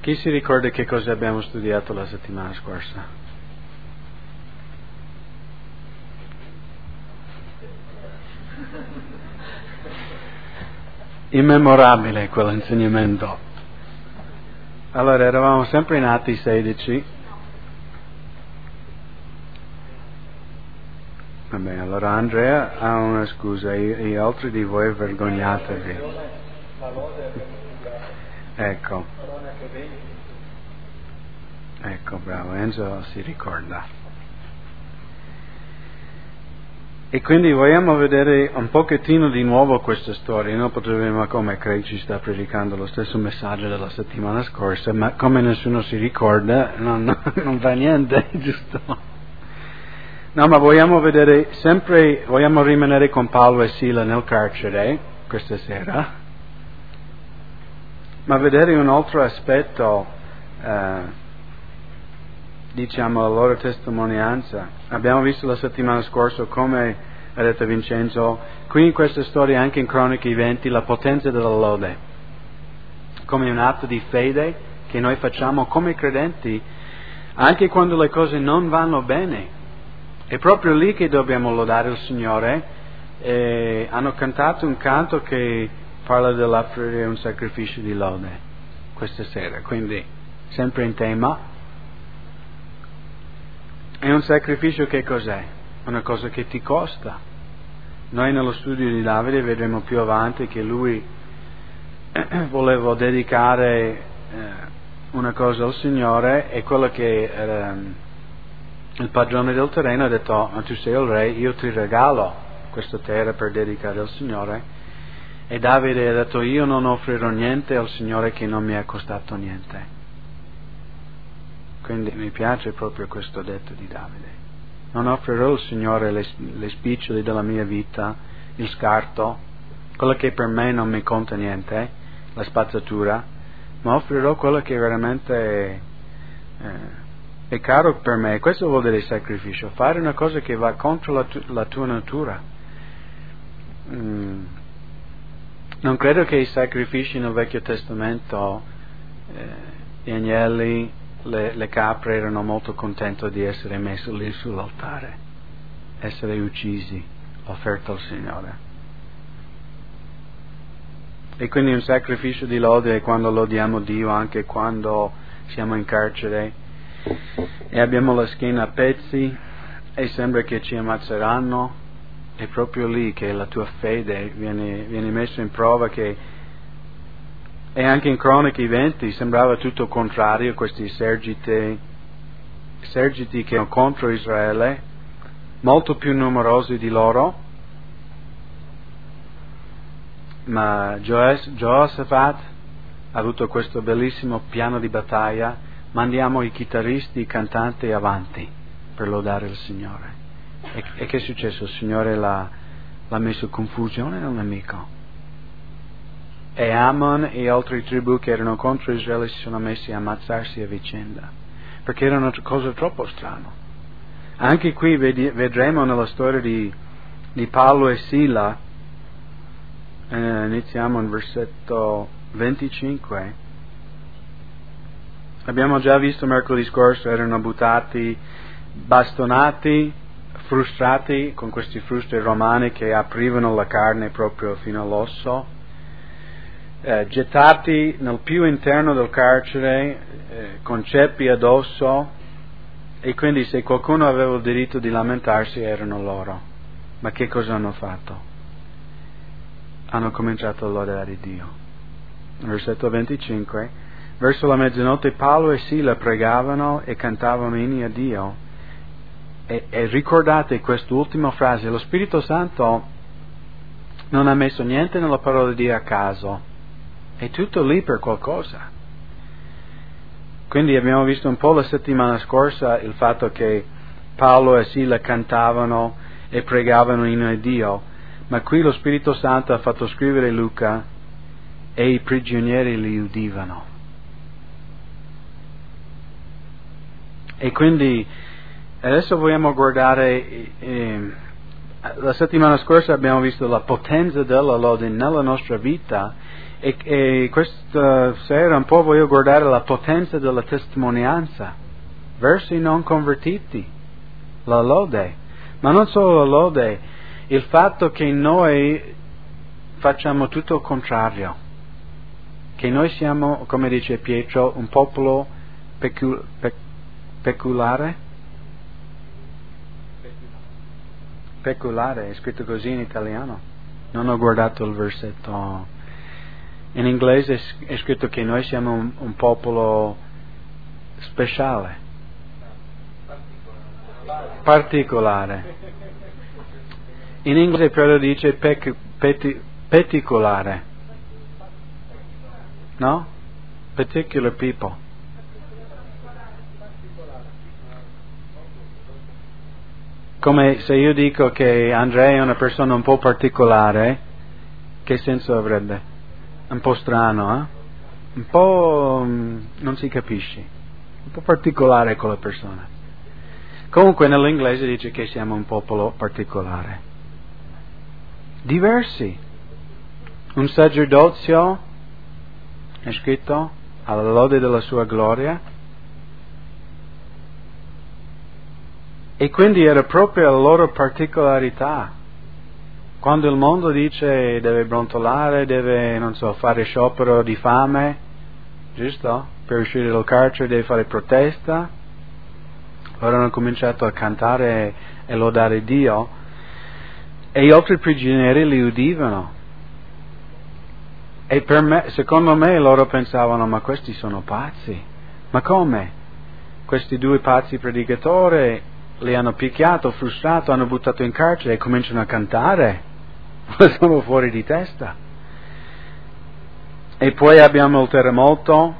Chi si ricorda che cosa abbiamo studiato la settimana scorsa? Immemorabile quell'insegnamento. Allora, eravamo sempre in Atti 16. Vabbè, allora Andrea ha una scusa, gli altri di voi vergognatevi. Ecco, bravo, Enzo si ricorda. E quindi vogliamo vedere un pochettino di nuovo questa storia. Noi potremmo, come Craig ci sta predicando lo stesso messaggio della settimana scorsa, ma come nessuno si ricorda, non fa niente, giusto? No, ma vogliamo vedere sempre, vogliamo rimanere con Paolo e Sila nel carcere questa sera, ma vedere un altro aspetto, diciamo, la loro testimonianza. Abbiamo visto la settimana scorsa come ha detto Vincenzo, qui in questa storia, anche in Croniche 20, la potenza della lode, come un atto di fede che noi facciamo come credenti, anche quando le cose non vanno bene. È proprio lì che dobbiamo lodare il Signore. Hanno cantato un canto che parla dell'offrire un sacrificio di lode questa sera, quindi sempre in tema. È un sacrificio che cos'è? Una cosa che ti costa. Noi nello studio di Davide vedremo più avanti che lui voleva dedicare una cosa al Signore, e quello che era il padrone del terreno ha detto: ma tu sei il re, io ti regalo questa terra per dedicare al Signore. E Davide ha detto: io non offrirò niente al Signore che non mi è costato niente. Quindi mi piace proprio questo detto di Davide: non offrirò al Signore le spicciole della mia vita, il scarto, quello che per me non mi conta niente, la spazzatura, ma offrirò quello che veramente è caro per me. Questo vuol dire sacrificio, fare una cosa che va contro la tua natura. Non credo che i sacrifici nel Vecchio Testamento, gli agnelli, le capre erano molto contenti di essere messi lì sull'altare, essere uccisi, offerto al Signore. E quindi un sacrificio di lode è quando lodiamo Dio, anche quando siamo in carcere e abbiamo la schiena a pezzi e sembra che ci ammazzeranno. È proprio lì che la tua fede viene messa in prova. E anche in Croniche 20 sembrava tutto contrario, questi eserciti che erano contro Israele, molto più numerosi di loro, ma Jehoshaphat ha avuto questo bellissimo piano di battaglia: mandiamo i chitarristi, i cantanti avanti per lodare il Signore. E che è successo? Il Signore l'ha messo in confusione nel nemico. E Ammon e altre tribù che erano contro Israele si sono messi a ammazzarsi a vicenda, perché era una cosa troppo strana. Anche qui vedremo nella storia di Paolo e Sila, iniziamo in versetto 25. Abbiamo già visto mercoledì scorso, erano buttati, bastonati, frustrati con questi frusti romani che aprivano la carne proprio fino all'osso, gettati nel più interno del carcere, con ceppi addosso, e quindi se qualcuno aveva il diritto di lamentarsi erano loro. Ma che cosa hanno fatto? Hanno cominciato a lodare Dio. Versetto 25: verso la mezzanotte Paolo e Sila pregavano e cantavano inni a Dio. E ricordate quest'ultima frase: lo Spirito Santo non ha messo niente nella parola di Dio a caso, è tutto lì per qualcosa. Quindi abbiamo visto un po' la settimana scorsa il fatto che Paolo e Sila cantavano e pregavano in a Dio, ma qui lo Spirito Santo ha fatto scrivere Luca e i prigionieri li udivano. E quindi adesso vogliamo guardare La settimana scorsa abbiamo visto la potenza della lode nella nostra vita e questa sera un po' voglio guardare la potenza della testimonianza verso i non convertiti, la lode, ma non solo la lode, il fatto che noi facciamo tutto il contrario, che noi siamo, come dice Pietro, un popolo peculiare. Peculiare, è scritto così in italiano. Non ho guardato il versetto. In inglese è scritto che noi siamo un popolo speciale. Particolare. In inglese però dice particolare. No? Particular people. Come se io dico che Andrea è una persona un po' particolare, che senso avrebbe? Un po' strano, eh? Un po' non si capisce. Un po' particolare quella persona. Comunque nell'inglese dice che siamo un popolo particolare. Diversi. Un sacerdozio, è scritto, alla lode della sua gloria. E quindi era proprio la loro particolarità. Quando il mondo dice deve brontolare, deve, non so, fare sciopero di fame, giusto? Per uscire dal carcere deve fare protesta. Loro hanno cominciato a cantare e lodare Dio. E gli altri prigionieri li udivano. E secondo me loro pensavano, ma questi sono pazzi. Ma come? Questi due pazzi predicatori li hanno picchiato, frustrato, hanno buttato in carcere e cominciano a cantare. Sono fuori di testa. E poi abbiamo il terremoto.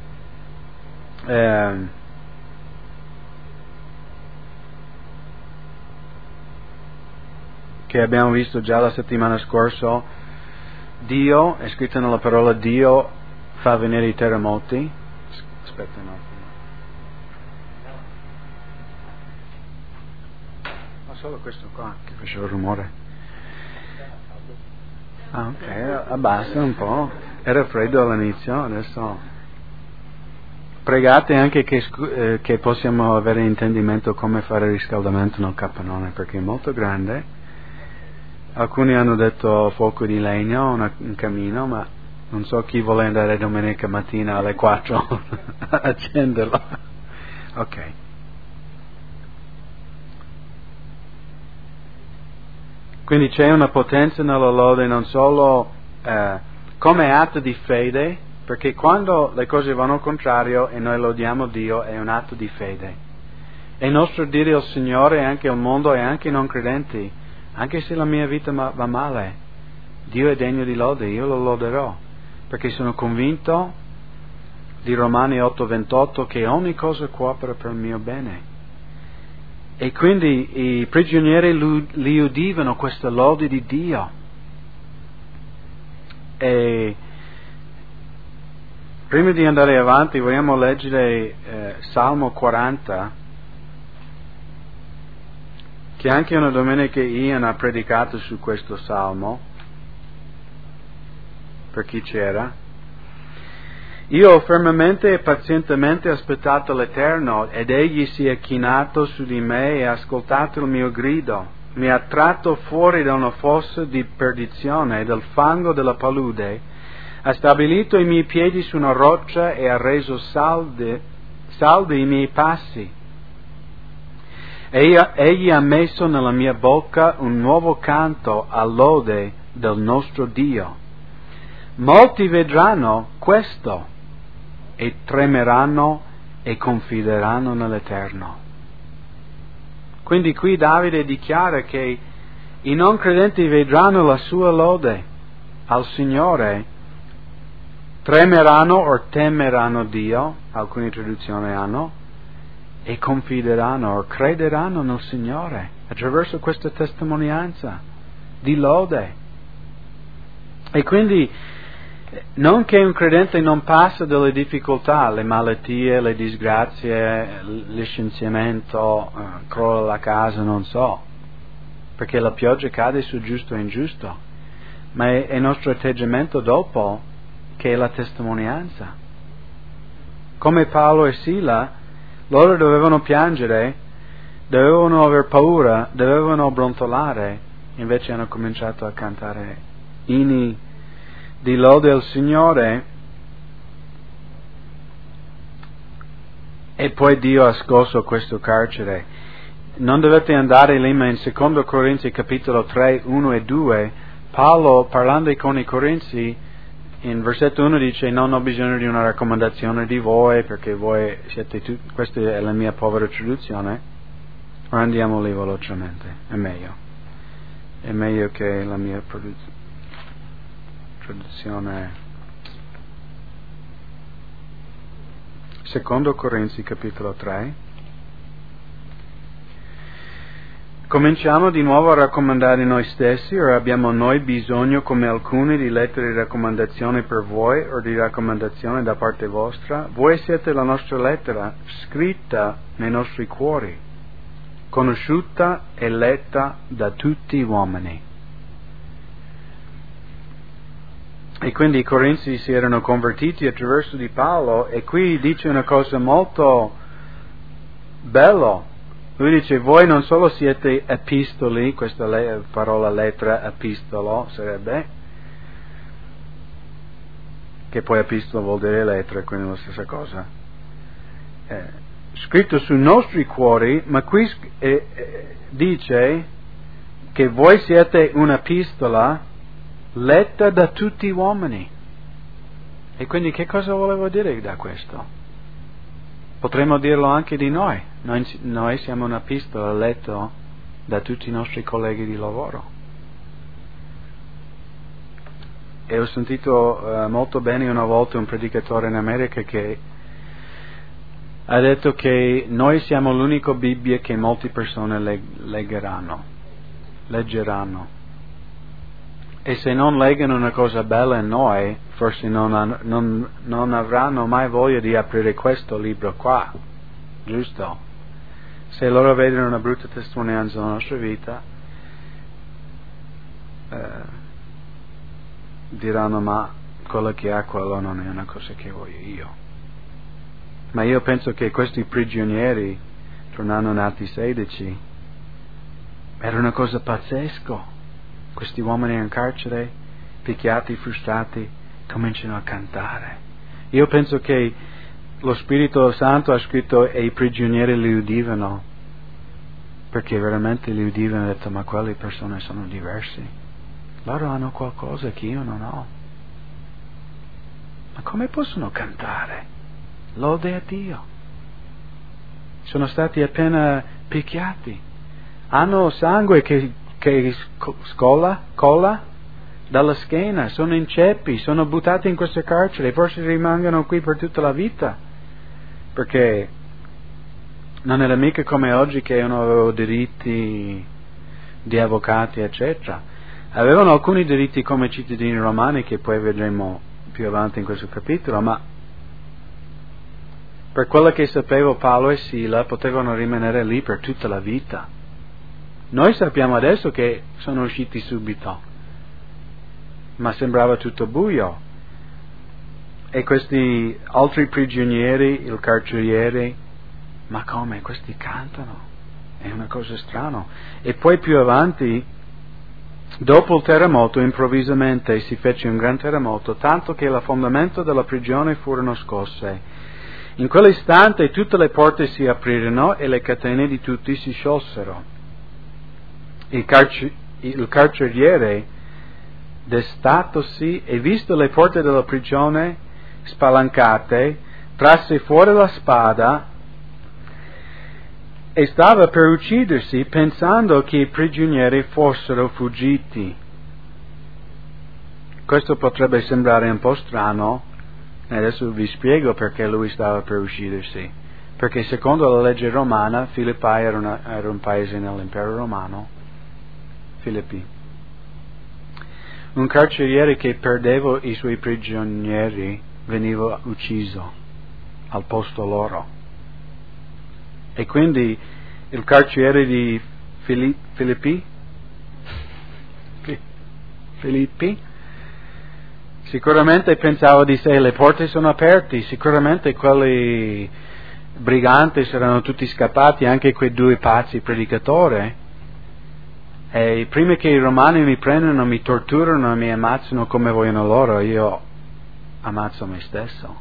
Che abbiamo visto già la settimana scorsa. Dio, è scritto nella parola, Dio fa venire i terremoti. Aspetta un attimo. Solo questo qua che faceva rumore. Ah, ok, abbassa un po'. Era freddo all'inizio, adesso pregate anche che possiamo avere intendimento come fare riscaldamento nel capannone, perché è molto grande. Alcuni hanno detto fuoco di legno, un camino, ma non so chi vuole andare domenica mattina alle 4 a accenderlo. Ok. Quindi c'è una potenza nella lode non solo come atto di fede, perché quando le cose vanno al contrario e noi lodiamo Dio è un atto di fede. È nostro dire al Signore e anche al mondo e anche ai non credenti, anche se la mia vita va male, Dio è degno di lode, io lo loderò, perché sono convinto di Romani 8:28 che ogni cosa coopera per il mio bene. E quindi i prigionieri li udivano questa lode di Dio. E prima di andare avanti vogliamo leggere Salmo 40, che anche una domenica Ian ha predicato su questo Salmo, per chi c'era. Io ho fermamente e pazientemente aspettato l'Eterno, ed egli si è chinato su di me e ha ascoltato il mio grido. Mi ha tratto fuori da una fossa di perdizione e dal fango della palude. Ha stabilito i miei piedi su una roccia e ha reso saldi i miei passi. Egli ha messo nella mia bocca un nuovo canto a lode del nostro Dio. Molti vedranno questo e tremeranno e confideranno nell'Eterno. Quindi qui Davide dichiara che i non credenti vedranno la sua lode al Signore, tremeranno o temeranno Dio, alcune traduzioni hanno, e confideranno o crederanno nel Signore attraverso questa testimonianza di lode. E quindi non che un credente non passa delle difficoltà, le malattie, le disgrazie, il licenziamento, crolla la casa, non so. perché la pioggia cade su giusto e ingiusto, ma è il nostro atteggiamento dopo che è la testimonianza. Come Paolo e Sila, loro dovevano piangere, dovevano aver paura, dovevano brontolare, invece hanno cominciato a cantare inni di lode al Signore, e poi Dio ha scosso questo carcere. Non dovete andare lì, ma in 2 Corinzi capitolo 3, 1 e 2, Paolo, parlando con i Corinzi, in versetto 1 dice: non ho bisogno di una raccomandazione di voi, perché voi siete tutti. Questa è la mia povera traduzione. Ora andiamo lì velocemente, è meglio che la mia traduzione. 2 Corinzi capitolo 3. Cominciamo di nuovo a raccomandare noi stessi, o abbiamo noi bisogno, come alcuni, di lettere di raccomandazione per voi o di raccomandazione da parte vostra? Voi siete la nostra lettera, scritta nei nostri cuori, conosciuta e letta da tutti gli uomini. E quindi i Corinzi si erano convertiti attraverso di Paolo, e qui dice una cosa molto bella. Lui dice: voi non solo siete epistoli, questa parola lettera, epistolo sarebbe, che poi epistolo vuol dire lettera, quindi è la stessa cosa, scritto sui nostri cuori, ma qui dice che voi siete un'epistola letta da tutti gli uomini. E quindi che cosa volevo dire da questo? Potremmo dirlo anche di noi. Noi siamo un'epistola letta da tutti i nostri colleghi di lavoro. E ho sentito molto bene una volta un predicatore in America che ha detto che noi siamo l'unica Bibbia che molte persone leggeranno. E se non leggono una cosa bella in noi, forse non avranno mai voglia di aprire questo libro qua, giusto? Se loro vedono una brutta testimonianza nella nostra vita, diranno: ma quello che ha quello non è una cosa che voglio io. Ma io penso che questi prigionieri, tornando in Atti 16, era una cosa pazzesca. Questi uomini in carcere, picchiati, frustrati, cominciano a cantare. Io penso che lo Spirito Santo ha scritto e i prigionieri li udivano, perché veramente li udivano e hanno detto: ma quelle persone sono diverse, loro hanno qualcosa che io non ho. Ma come possono cantare? Lode a Dio. Sono stati appena picchiati, hanno sangue che cola dalla schiena, sono in ceppi, sono buttati in questo carcere, forse rimangono qui per tutta la vita, perché non era mica come oggi che non avevano diritti di avvocati, eccetera. Avevano alcuni diritti come cittadini romani, che poi vedremo più avanti in questo capitolo, ma per quello che sapevo Paolo e Sila potevano rimanere lì per tutta la vita. Noi sappiamo adesso che sono usciti subito, ma sembrava tutto buio. E questi altri prigionieri, il carceriere, ma come? Questi cantano? È una cosa strana. E poi più avanti, dopo il terremoto, improvvisamente si fece un gran terremoto, tanto che le fondamenta della prigione furono scosse. In quell'istante tutte le porte si aprirono e le catene di tutti si sciolsero. Il carceriere, destatosi e visto le porte della prigione spalancate, trasse fuori la spada e stava per uccidersi, pensando che i prigionieri fossero fuggiti. Questo potrebbe sembrare un po' strano, e adesso vi spiego perché lui stava per uccidersi. Perché secondo la legge romana, Filippi era un paese nell'impero romano. Filippi. Un carceriere che perdeva i suoi prigionieri veniva ucciso al posto loro. E quindi il carceriere di Filippi Filippi? Sicuramente pensavo di sé, le porte sono aperte, sicuramente quelli briganti saranno tutti scappati, anche quei 2 pazzi predicatori. E prima che i romani mi prendano, mi torturano e mi ammazzano come vogliono loro, io ammazzo me stesso.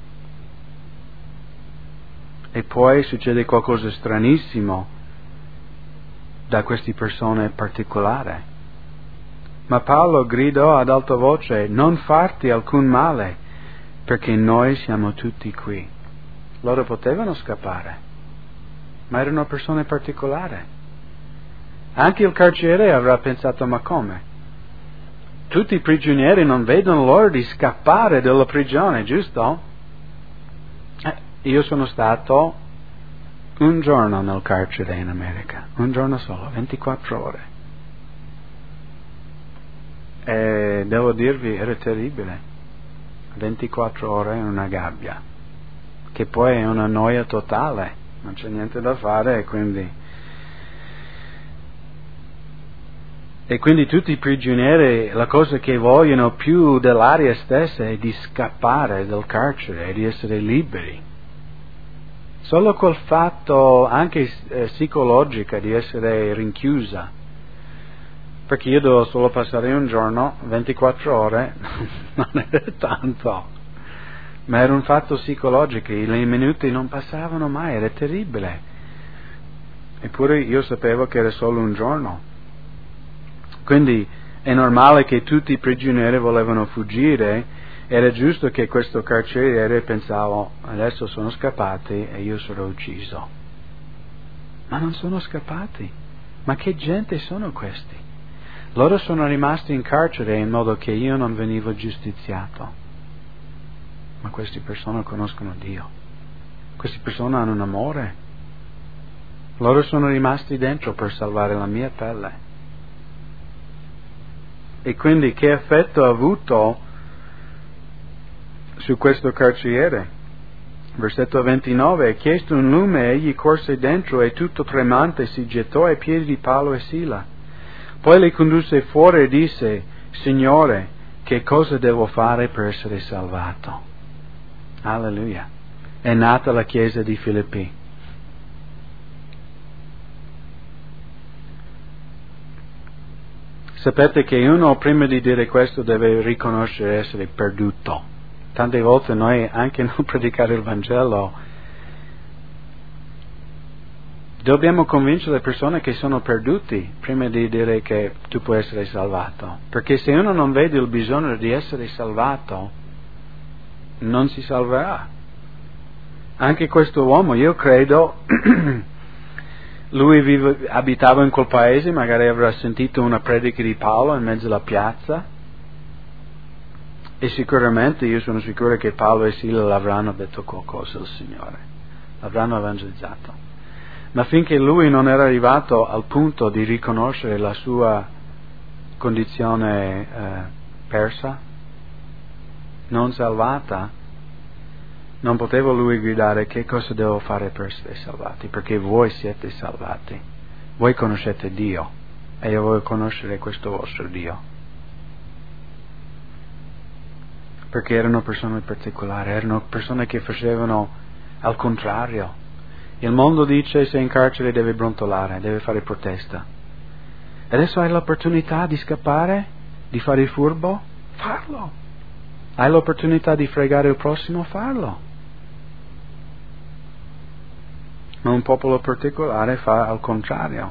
E poi succede qualcosa stranissimo da queste persone particolari. Ma Paolo gridò ad alta voce: non farti alcun male, perché noi siamo tutti qui. Loro potevano scappare, ma erano persone particolari. Anche il carceriere avrà pensato: ma come? Tutti i prigionieri non vedono l'ora di scappare dalla prigione, giusto? Io sono stato un giorno nel carcere in America, un giorno solo, 24 ore. E devo dirvi, era terribile. 24 ore in una gabbia, che poi è una noia totale, non c'è niente da fare, e quindi tutti i prigionieri la cosa che vogliono più dell'aria stessa è di scappare dal carcere e di essere liberi. Solo quel fatto anche psicologico di essere rinchiusa, perché io devo solo passare un giorno, 24 ore, non era tanto, ma era un fatto psicologico, i minuti non passavano mai, era terribile. Eppure io sapevo che era solo un giorno. Quindi è normale che tutti i prigionieri volevano fuggire. Era giusto che questo carceriere pensava: adesso sono scappati e io sarò ucciso. Ma non sono scappati. Ma che gente sono questi? Loro sono rimasti in carcere in modo che io non venivo giustiziato. Ma queste persone conoscono Dio. Queste persone hanno un amore. Loro sono rimasti dentro per salvare la mia pelle. E quindi che effetto ha avuto su questo carceriere? Versetto 29: chiesto un lume, egli corse dentro e tutto tremante si gettò ai piedi di Paolo e Sila. Poi li condusse fuori e disse: Signore, che cosa devo fare per essere salvato? Alleluia. È nata la chiesa di Filippi. Sapete che uno prima di dire questo deve riconoscere essere perduto. Tante volte noi, anche non predicare il Vangelo, dobbiamo convincere le persone che sono perduti prima di dire che tu puoi essere salvato. Perché se uno non vede il bisogno di essere salvato, non si salverà. Anche questo uomo, io credo, lui abitava in quel paese, magari avrà sentito una predica di Paolo in mezzo alla piazza, e sicuramente io sono sicuro che Paolo e Sila l'avranno detto qualcosa al Signore, l'avranno evangelizzato. Ma finché lui non era arrivato al punto di riconoscere la sua condizione persa, non salvata, non poteva lui gridare: che cosa devo fare per essere salvati? Perché voi siete salvati, voi conoscete Dio e io voglio conoscere questo vostro Dio. Perché erano persone particolari, erano persone che facevano al contrario. Il mondo dice: sei in carcere devi brontolare, devi fare protesta. Adesso hai l'opportunità di scappare, di fare il furbo? Farlo. Hai l'opportunità di fregare il prossimo? Farlo. Ma un popolo particolare fa al contrario.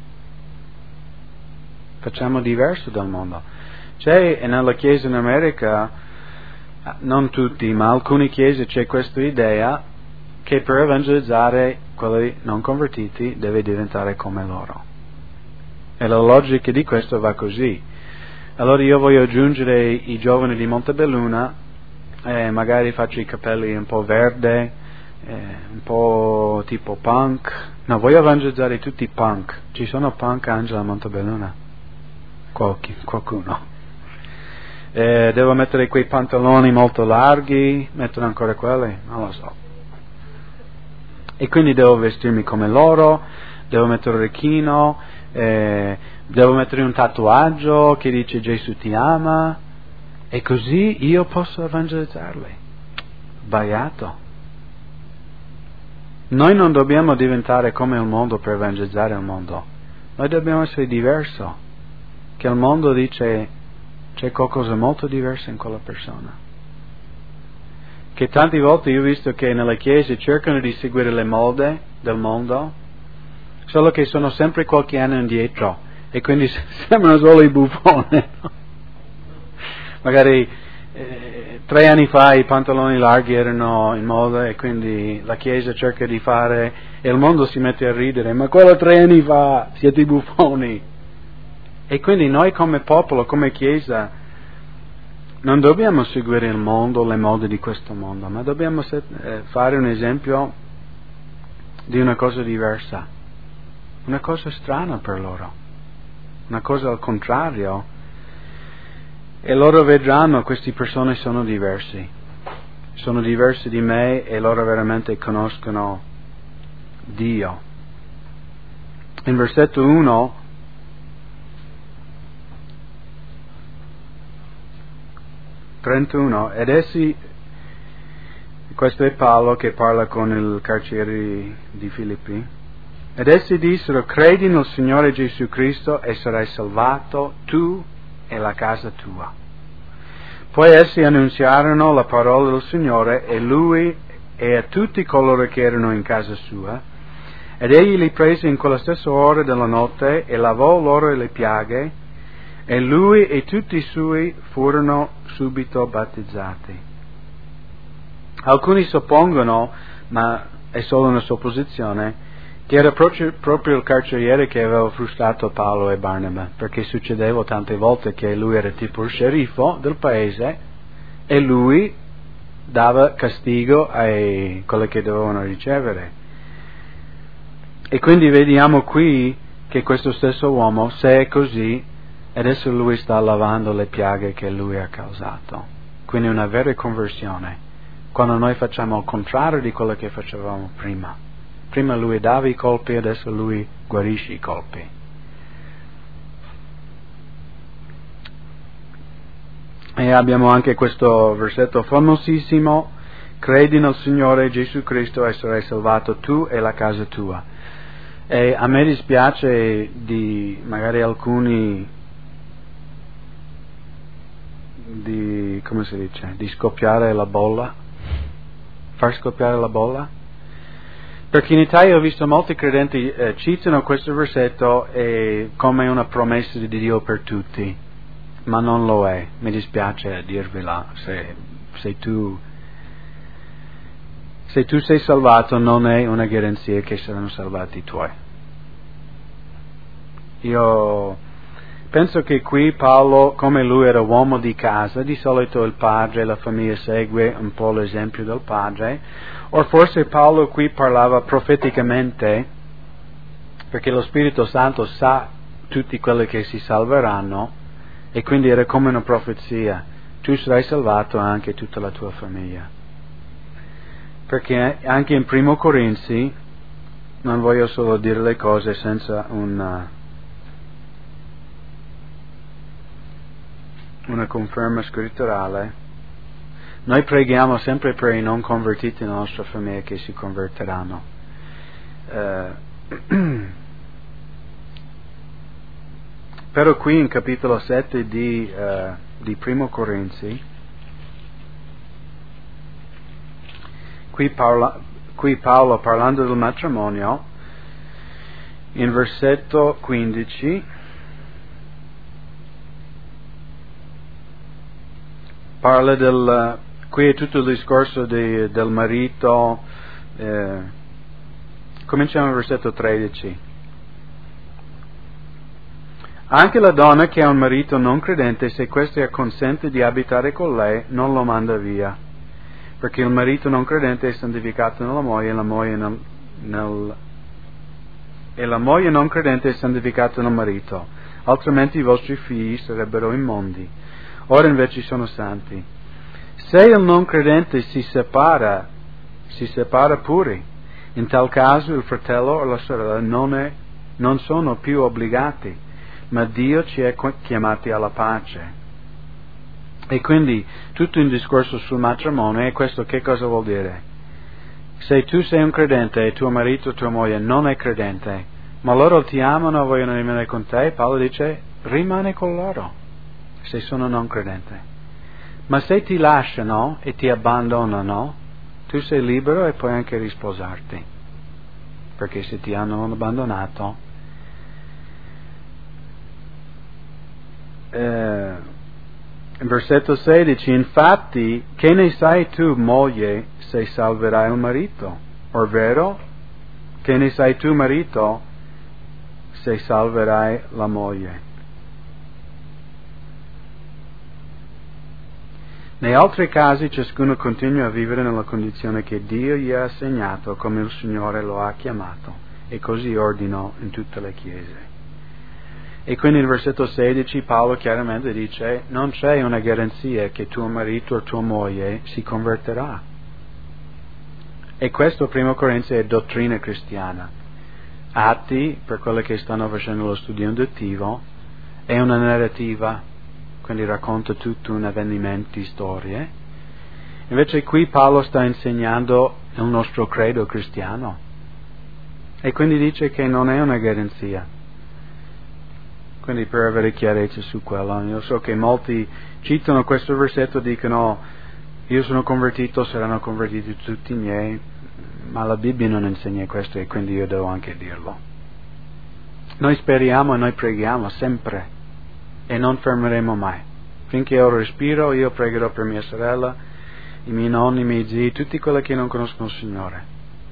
Facciamo diverso dal mondo. C'è nella Chiesa in America, non tutti, ma alcune chiese, c'è questa idea che per evangelizzare quelli non convertiti deve diventare come loro. E la logica di questo va così. Allora io voglio aggiungere i giovani di Montebelluna, magari faccio i capelli un po' verde, un po' tipo punk. No, voglio evangelizzare tutti i punk. Ci sono punk, Angela, a Montebelluna? Qualcuno. Devo mettere quei pantaloni molto larghi, mettono ancora quelli? Non lo so. E quindi devo vestirmi come loro, devo mettere orecchino, devo mettere un tatuaggio che dice Gesù ti ama e così io posso evangelizzarli. Sbagliato. Noi non dobbiamo diventare come il mondo per evangelizzare il mondo. Noi dobbiamo essere diverso. Che il mondo dice c'è qualcosa molto diverso in quella persona. Che tante volte io ho visto che nelle chiese cercano di seguire le mode del mondo, solo che sono sempre qualche anno indietro e quindi sembrano solo i buffoni. Magari 3 anni fa i pantaloni larghi erano in moda e quindi la Chiesa cerca di fare e il mondo si mette a ridere, ma quello 3 anni fa siete i buffoni. E quindi noi come popolo, come Chiesa, non dobbiamo seguire il mondo, le mode di questo mondo, ma dobbiamo fare un esempio di una cosa diversa, una cosa strana per loro, una cosa al contrario. E loro vedranno queste persone sono diverse di me e loro veramente conoscono Dio. In versetto 1 31, ed essi, questo è Paolo che parla con il carceriere di Filippi, ed essi dissero: credi nel Signore Gesù Cristo e sarai salvato tu e la casa tua. Poi essi annunziarono la parola del Signore e lui e a tutti coloro che erano in casa sua, ed egli li prese in quella stessa ora della notte e lavò loro le piaghe, e lui e tutti i suoi furono subito battezzati. Alcuni suppongono, ma è solo una supposizione, che era proprio il carceriere che aveva frustrato Paolo e Barnaba, perché succedeva tante volte che lui era tipo il sceriffo del paese e lui dava castigo a quelli che dovevano ricevere. E quindi vediamo qui che questo stesso uomo, se è così, adesso lui sta lavando le piaghe che lui ha causato. Quindi una vera conversione, quando noi facciamo il contrario di quello che facevamo prima. Prima lui dava i colpi, adesso lui guarisce i colpi. E abbiamo anche questo versetto famosissimo: credi nel Signore Gesù Cristo e sarai salvato tu e la casa tua. E a me dispiace di magari alcuni come si dice? Di scoppiare la bolla, far scoppiare la bolla. Perché in Italia ho visto molti credenti citano questo versetto come una promessa di Dio per tutti, ma non lo è. Mi dispiace dirvela, se tu sei salvato non è una garanzia che saranno salvati i tuoi. Io penso che qui Paolo, come lui era uomo di casa, di solito il padre, la famiglia segue un po' l'esempio del padre, o forse Paolo qui parlava profeticamente, perché lo Spirito Santo sa tutti quelli che si salveranno, e quindi era come una profezia: tu sarai salvato anche tutta la tua famiglia. Perché anche in 1 Corinzi, non voglio solo dire le cose senza una conferma scritturale, noi preghiamo sempre per i non convertiti nella nostra famiglia che si convertiranno. Però qui in capitolo 7 di 1 Corinzi, qui Paolo parlando del matrimonio, in versetto 15, parla qui è tutto il discorso del marito, cominciamo al versetto 13. Anche la donna che ha un marito non credente, se questo acconsente di abitare con lei, non lo manda via, perché il marito non credente è santificato nella moglie e la moglie non credente è santificata nel marito, altrimenti i vostri figli sarebbero immondi. Ora invece sono santi. Se il non credente si separa pure. In tal caso il fratello o la sorella non è non sono più obbligati, ma Dio ci ha chiamati alla pace. E quindi tutto il discorso sul matrimonio è questo. Che cosa vuol dire? Se tu sei un credente e tuo marito o tua moglie non è credente, ma loro ti amano e vogliono rimanere con te, Paolo dice rimane con loro, se sono non credente. Ma se ti lasciano e ti abbandonano, tu sei libero e puoi anche risposarti, perché se ti hanno abbandonato, versetto 16, infatti, che ne sai tu, moglie, se salverai il marito? Ovvero, che ne sai tu, marito, se salverai la moglie? Nei altri casi ciascuno continua a vivere nella condizione che Dio gli ha assegnato, come il Signore lo ha chiamato, e così ordinò in tutte le chiese. E quindi nel versetto 16 Paolo chiaramente dice non c'è una garanzia che tuo marito o tua moglie si converterà. E questo, primo Corinzi, è dottrina cristiana. Atti, per quelli che stanno facendo lo studio induttivo, è una narrativa, quindi racconta tutto un avvenimento, storie. Invece qui Paolo sta insegnando il nostro credo cristiano. E quindi dice che non è una garanzia. Quindi per avere chiarezza su quello, io so che molti citano questo versetto e dicono io sono convertito, saranno convertiti tutti i miei, ma la Bibbia non insegna questo e quindi io devo anche dirlo. Noi speriamo e noi preghiamo sempre e non fermeremo mai. Finché ho respiro io pregherò per mia sorella, i miei nonni, i miei zii, tutti quelli che non conoscono il Signore.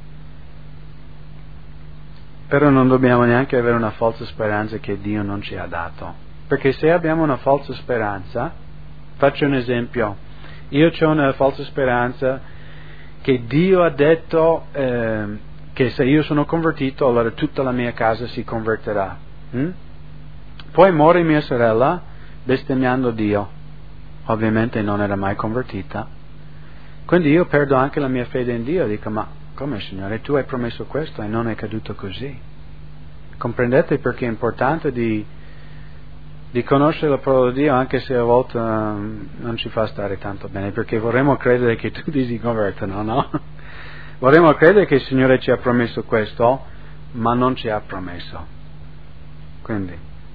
Però non dobbiamo neanche avere una falsa speranza che Dio non ci ha dato. Perché se abbiamo una falsa speranza, faccio un esempio, io ho una falsa speranza che Dio ha detto che se io sono convertito allora tutta la mia casa si converterà. Poi muore mia sorella bestemmiando Dio, ovviamente non era mai convertita, quindi io perdo anche la mia fede in Dio, dico ma come Signore, tu hai promesso questo e non è caduto così. Comprendete perché è importante di conoscere la parola di Dio, anche se a volte non ci fa stare tanto bene, perché vorremmo credere che tutti si convertano, no? Vorremmo credere che il Signore ci ha promesso questo, ma non ci ha promesso. Quindi,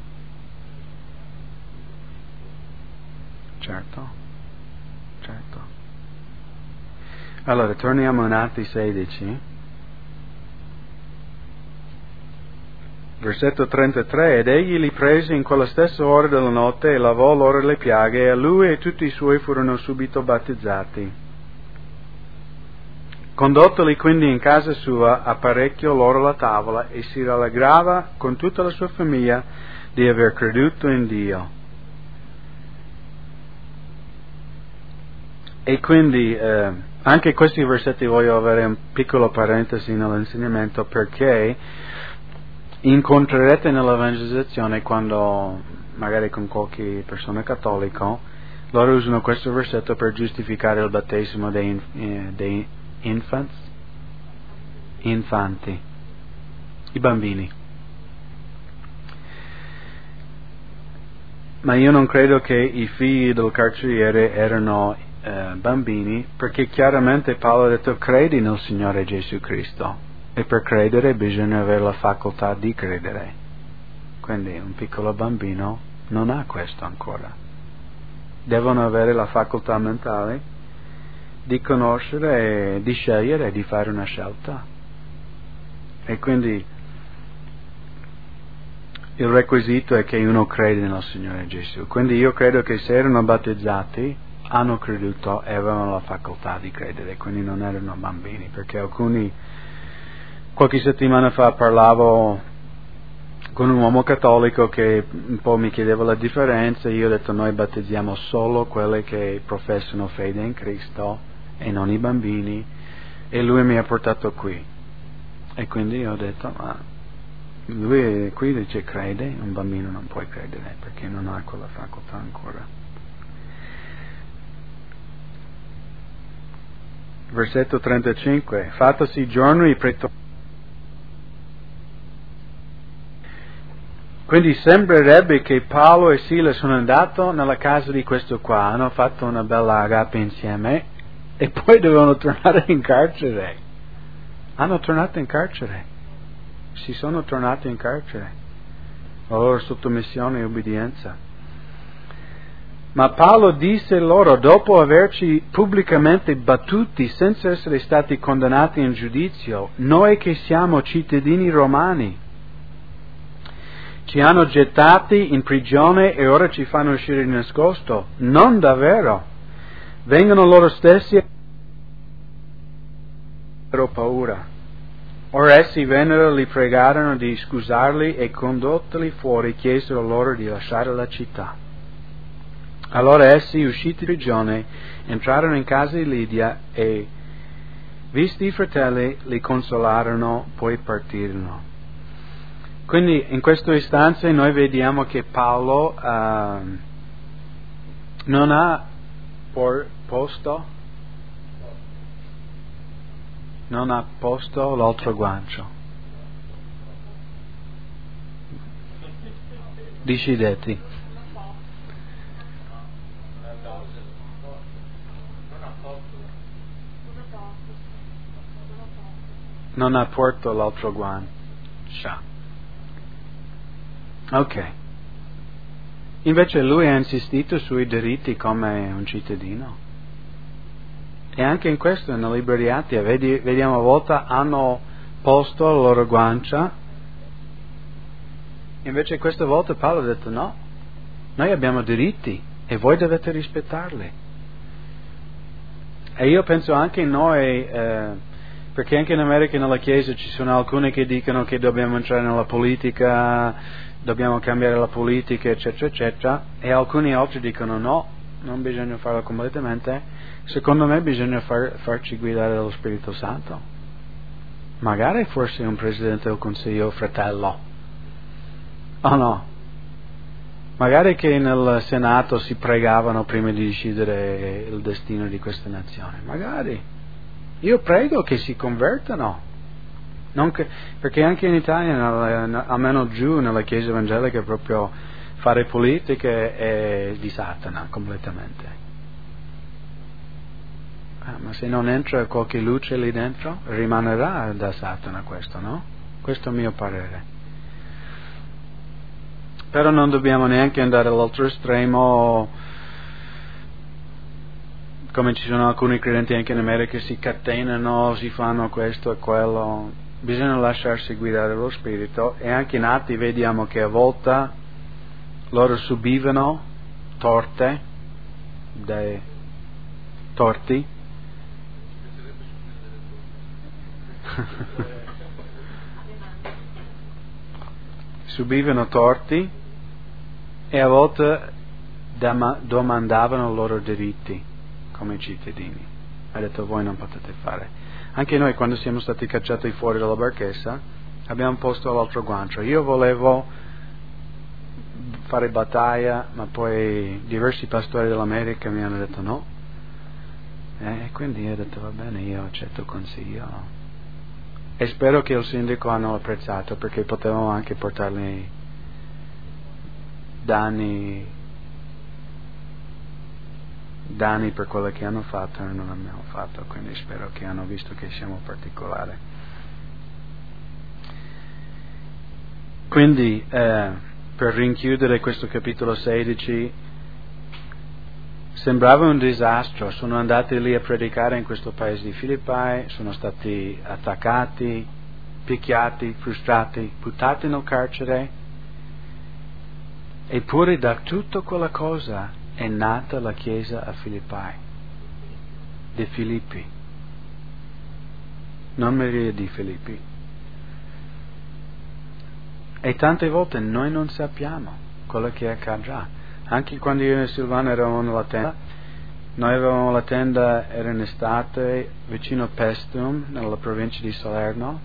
certo. Allora, torniamo in Atti 16, versetto 33, ed egli li prese in quella stessa ora della notte e lavò loro le piaghe, e a lui e tutti i suoi furono subito battezzati. Condottoli quindi in casa sua, apparecchiò loro la tavola e si rallegrava con tutta la sua famiglia di aver creduto in Dio. E quindi anche questi versetti voglio avere un piccolo parentesi nell'insegnamento, perché incontrerete nell'evangelizzazione, quando magari con qualche persona cattolico, loro usano questo versetto per giustificare il battesimo dei infanti, i bambini. Ma io non credo che i figli del carceriere erano bambini, perché chiaramente Paolo ha detto credi nel Signore Gesù Cristo, e per credere bisogna avere la facoltà di credere. Quindi un piccolo bambino non ha questo ancora. Devono avere la facoltà mentale di conoscere e di scegliere e di fare una scelta. E quindi il requisito è che uno crede nel Signore Gesù. Quindi io credo che se erano battezzati hanno creduto e avevano la facoltà di credere, quindi non erano bambini, perché qualche settimana fa parlavo con un uomo cattolico che un po' mi chiedeva la differenza, io ho detto noi battezziamo solo quelli che professano fede in Cristo e non i bambini, e lui mi ha portato qui, e quindi io ho detto ma lui qui dice crede, un bambino non può credere perché non ha quella facoltà ancora. Versetto 35, fattosi giorno i pretori Quindi sembrerebbe che Paolo e Sila sono andati nella casa di questo qua, hanno fatto una bella agape insieme e poi dovevano tornare in carcere. Hanno tornato in carcere. Si sono tornati in carcere. La loro sottomissione e obbedienza. Ma Paolo disse loro, dopo averci pubblicamente battuti senza essere stati condannati in giudizio, noi che siamo cittadini romani, ci hanno gettati in prigione e ora ci fanno uscire di nascosto. Non davvero. Vengono loro stessi e avevano paura. Ora essi vennero, li pregarono di scusarli e condottoli fuori chiesero loro di lasciare la città. Allora essi, usciti di prigione, entrarono in casa di Lidia e, visti i fratelli, li consolarono, poi partirono. Quindi in questo istante noi vediamo che Paolo non ha posto l'altro guancio. Decidete. Non ha portato l'altro guancio. Ok. Invece lui ha insistito sui diritti come un cittadino. E anche in questo, nella Librariatia, vediamo a volte hanno posto la loro guancia, invece questa volta Paolo ha detto no, noi abbiamo diritti e voi dovete rispettarli. E io penso anche noi, perché anche in America nella Chiesa ci sono alcuni che dicono che dobbiamo entrare nella politica, dobbiamo cambiare la politica, eccetera, eccetera, e alcuni altri dicono no, non bisogna farlo completamente. Secondo me bisogna farci guidare dallo Spirito Santo. Magari forse un Presidente del Consiglio fratello. Oh no. Magari che nel Senato si pregavano prima di decidere il destino di questa nazione. Magari. Io prego che si convertano. Perché anche in Italia, almeno giù nella Chiesa evangelica, proprio fare politica è di Satana completamente. Ma se non entra qualche luce lì dentro, rimanerà da Satana questo, no? Questo è il mio parere. Però non dobbiamo neanche andare all'altro estremo, come ci sono alcuni credenti anche in America, si catenano, si fanno questo e quello. Bisogna lasciarsi guidare dallo Spirito, e anche in Atti vediamo che a volte loro subivano torti, subivano torti e a volte domandavano i loro diritti come cittadini. Ha detto voi non potete fare. Anche noi quando siamo stati cacciati fuori dalla barchessa abbiamo posto l'altro guancio. Io volevo fare battaglia, ma poi diversi pastori dell'America mi hanno detto no, e quindi ho detto va bene, io accetto il consiglio. E spero che il sindaco hanno apprezzato, perché potevamo anche portargli danni per quello che hanno fatto e non abbiamo fatto, quindi spero che hanno visto che siamo particolari. Quindi per rinchiudere questo capitolo 16, sembrava un disastro. Sono andati lì a predicare in questo paese di Filippi, sono stati attaccati, picchiati, frustrati, buttati nel carcere, eppure da tutta quella cosa è nata la chiesa a Filippi, di Filippi, non Maria di Filippi. E tante volte noi non sappiamo quello che accadrà. Anche quando io e Silvana eravamo nella tenda, noi avevamo la tenda, era in estate, vicino a Pestum, nella provincia di Salerno,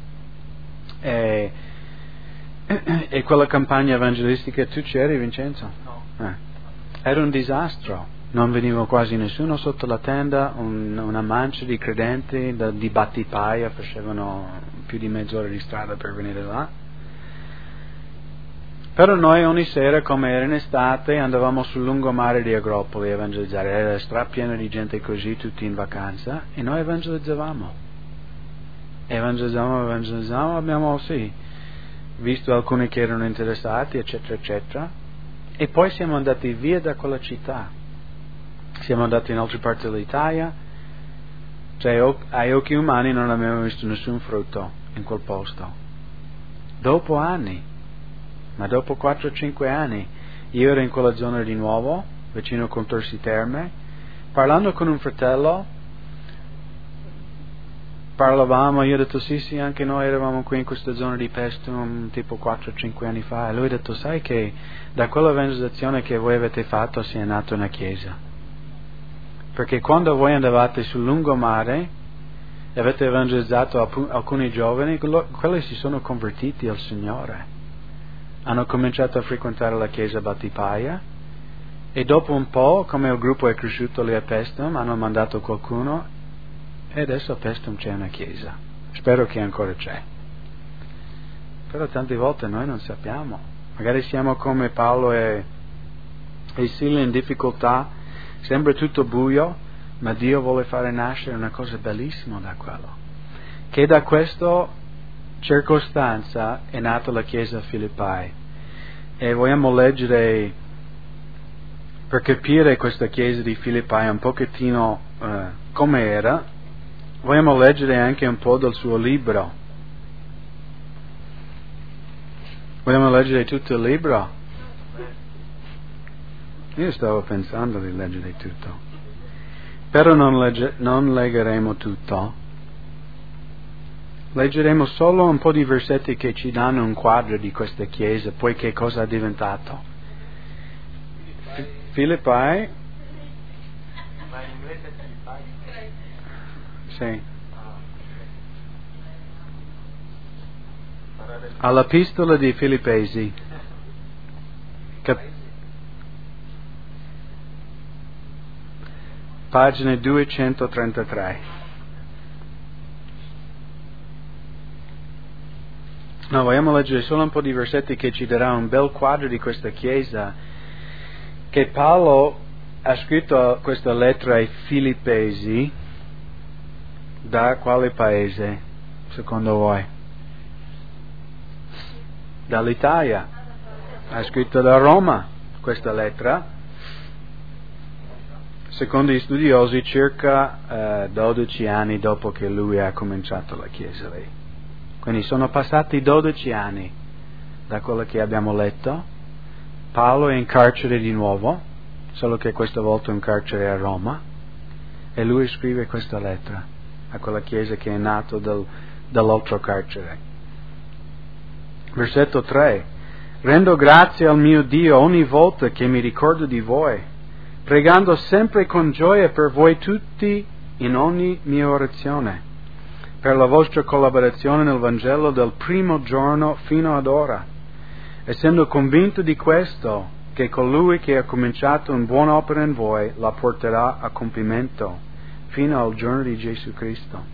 e quella campagna evangelistica, tu c'eri, Vincenzo? No. Era un disastro, non veniva quasi nessuno sotto la tenda, una mancia di credenti di Battipaglia facevano più di mezz'ora di strada per venire là. Però noi ogni sera, come era in estate, andavamo sul lungomare di Agropoli a evangelizzare. Era strapieno di gente così, tutti in vacanza, e noi evangelizzavamo. Evangelizzavamo, abbiamo visto alcuni che erano interessati, eccetera, eccetera. E poi siamo andati via da quella città. Siamo andati in altre parti dell'Italia. Cioè, ai occhi umani non abbiamo visto nessun frutto in quel posto. Dopo anni. Ma dopo 4-5 anni io ero in quella zona di nuovo, vicino a Contorsi Terme, parlando con un fratello, parlavamo, io ho detto sì, anche noi eravamo qui in questa zona di Paestum tipo 4-5 anni fa, e lui ha detto, sai che da quella evangelizzazione che voi avete fatto si è nata una chiesa, perché quando voi andavate sul lungomare e avete evangelizzato alcuni giovani, quelli si sono convertiti al Signore. Hanno cominciato a frequentare la chiesa Battipaia e dopo un po', come il gruppo è cresciuto lì a Paestum, hanno mandato qualcuno e adesso a Paestum c'è una chiesa. Spero che ancora c'è. Però tante volte noi non sappiamo. Magari siamo come Paolo e Sila in difficoltà, sembra tutto buio, ma Dio vuole fare nascere una cosa bellissima da quello. Che da questo circostanza è nata la chiesa a Filippi, e vogliamo leggere, per capire questa chiesa di Filippi un pochettino come era, vogliamo leggere anche un po' del suo libro. Vogliamo leggere tutto il libro? Io stavo pensando di leggere tutto, però non leggeremo tutto. Leggeremo solo un po' di versetti che ci danno un quadro di questa chiesa, poi che cosa è diventato. Filippi? Ma in inglese Filippi? Sì. All'epistola di Filippesi. Pagina 233. No, vogliamo leggere solo un po' di versetti che ci darà un bel quadro di questa chiesa, che Paolo ha scritto questa lettera ai Filippesi. Da quale paese, secondo voi? Dall'Italia. Ha scritto da Roma questa lettera. Secondo gli studiosi circa 12 anni dopo che lui ha cominciato la chiesa lì. Quindi sono passati 12 anni da quello che abbiamo letto. Paolo è in carcere di nuovo, solo che questa volta è in carcere a Roma, e lui scrive questa lettera a quella chiesa che è nata dall'altro carcere. Versetto 3. Rendo grazie al mio Dio ogni volta che mi ricordo di voi, pregando sempre con gioia per voi tutti in ogni mia orazione, per la vostra collaborazione nel Vangelo dal primo giorno fino ad ora, essendo convinto di questo, che colui che ha cominciato una buona opera in voi la porterà a compimento fino al giorno di Gesù Cristo.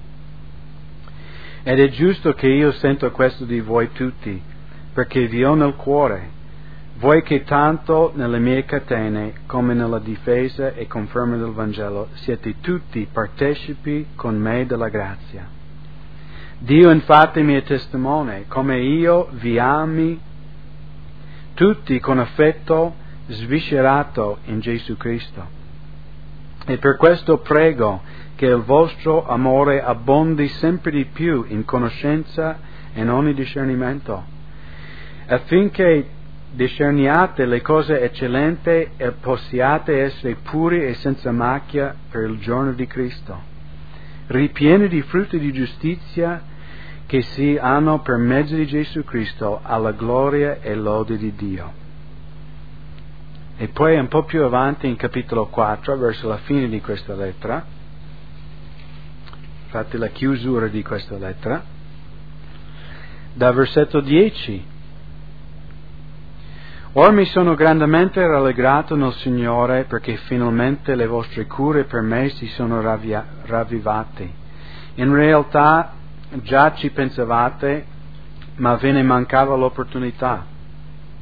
Ed è giusto che io sento questo di voi tutti, perché vi ho nel cuore, voi che tanto nelle mie catene come nella difesa e conferma del Vangelo siete tutti partecipi con me della grazia. Dio infatti mi è testimone come io vi ami tutti con affetto sviscerato in Gesù Cristo. E per questo prego che il vostro amore abbondi sempre di più in conoscenza e in ogni discernimento, affinché discerniate le cose eccellenti e possiate essere puri e senza macchia per il giorno di Cristo, ripieni di frutti di giustizia che si hanno per mezzo di Gesù Cristo alla gloria e lode di Dio. E poi un po' più avanti in capitolo 4, verso la fine di questa lettera, infatti la chiusura di questa lettera, da versetto 10. Ora mi sono grandemente rallegrato nel Signore perché finalmente le vostre cure per me si sono ravvivate. In realtà già ci pensavate, ma ve ne mancava l'opportunità.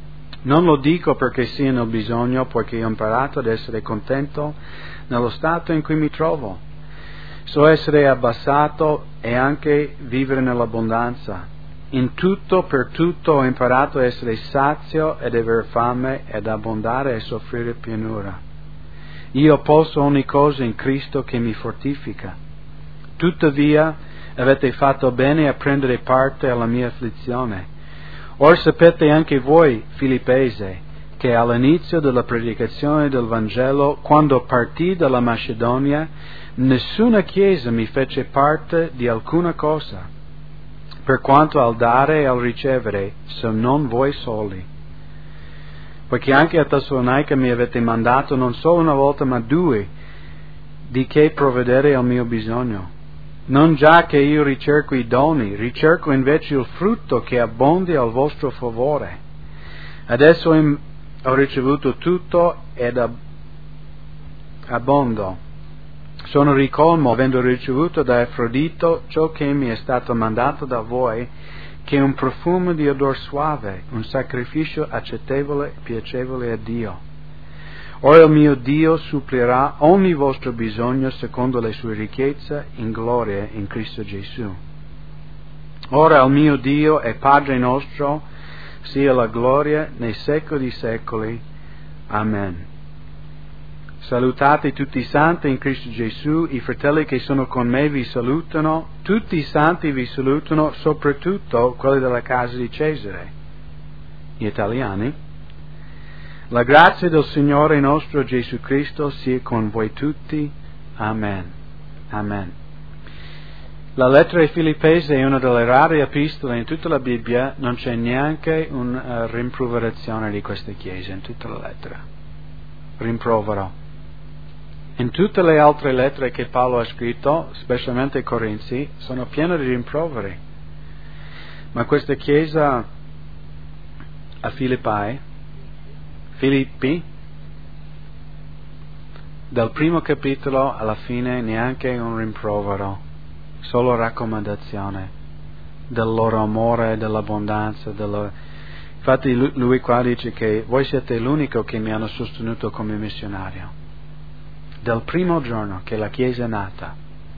Non lo dico perché sia nel bisogno, poiché ho imparato ad essere contento nello stato in cui mi trovo. So essere abbassato e anche vivere nell'abbondanza. In tutto, per tutto ho imparato a essere sazio ed aver fame ed abbondare e soffrire pianura. Io posso ogni cosa in Cristo che mi fortifica. Tuttavia avete fatto bene a prendere parte alla mia afflizione. Or sapete anche voi, Filippesi, che all'inizio della predicazione del Vangelo, quando partì dalla Macedonia, nessuna chiesa mi fece parte di alcuna cosa, per quanto al dare e al ricevere, se non voi soli. Poiché anche a Tessalonica mi avete mandato non solo una volta ma 2, di che provvedere al mio bisogno. Non già che io ricerco i doni, ricerco invece il frutto che abbondi al vostro favore. Adesso ho ricevuto tutto ed abbondo. Sono ricolmo, avendo ricevuto da Efrodito ciò che mi è stato mandato da voi, che è un profumo di odor suave, un sacrificio accettevole e piacevole a Dio. Ora il mio Dio supplirà ogni vostro bisogno secondo le sue ricchezze in gloria in Cristo Gesù. Ora il mio Dio e Padre nostro sia la gloria nei secoli secoli. Amen. Salutate tutti i santi in Cristo Gesù, i fratelli che sono con me vi salutano, tutti i santi vi salutano, soprattutto quelli della casa di Cesare, gli italiani. La grazia del Signore nostro Gesù Cristo sia con voi tutti. Amen. Amen. La lettera ai Filippesi è una delle rare epistole in tutta la Bibbia, non c'è neanche una rimproverazione di questa chiesa in tutta la lettera. Rimprovero. In tutte le altre lettere che Paolo ha scritto, specialmente ai Corinzi, sono piene di rimproveri. Ma questa chiesa a Filippi, dal primo capitolo alla fine neanche un rimprovero, solo raccomandazione del loro amore, dell'abbondanza. Infatti lui qua dice che voi siete l'unico che mi hanno sostenuto come missionario. Dal primo giorno che la Chiesa è nata.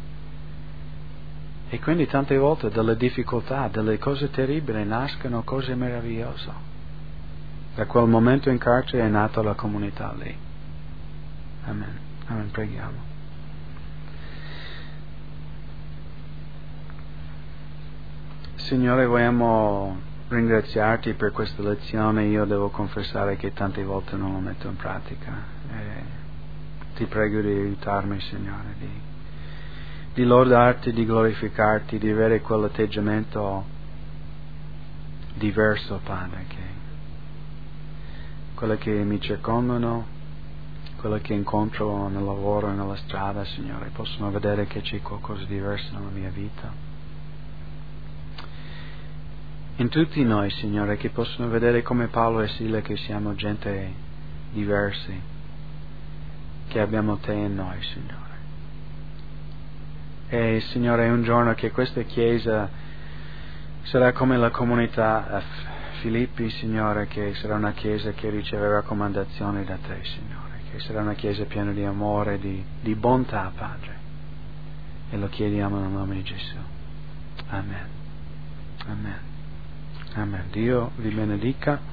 E quindi tante volte dalle difficoltà, dalle cose terribili nascono cose meravigliose. Da quel momento in carcere è nata la comunità lì. Amen. Amen. Preghiamo. Signore, vogliamo ringraziarti per questa lezione. Io devo confessare che tante volte non lo metto in pratica. Ti prego di aiutarmi, Signore, di lodarti, di glorificarti, di avere quell'atteggiamento diverso, Padre, che quelle che mi circondano, quelle che incontro nel lavoro e nella strada, Signore, possono vedere che c'è qualcosa di diverso nella mia vita. In tutti noi, Signore, che possono vedere come Paolo e Sila che siamo gente diversi, che abbiamo Te in noi, Signore. E, Signore, è un giorno che questa Chiesa sarà come la comunità a Filippi, Signore, che sarà una Chiesa che riceve raccomandazioni da Te, Signore, che sarà una Chiesa piena di amore, di bontà, Padre. E lo chiediamo nel nome di Gesù. Amen. Amen. Amen. Dio vi benedica.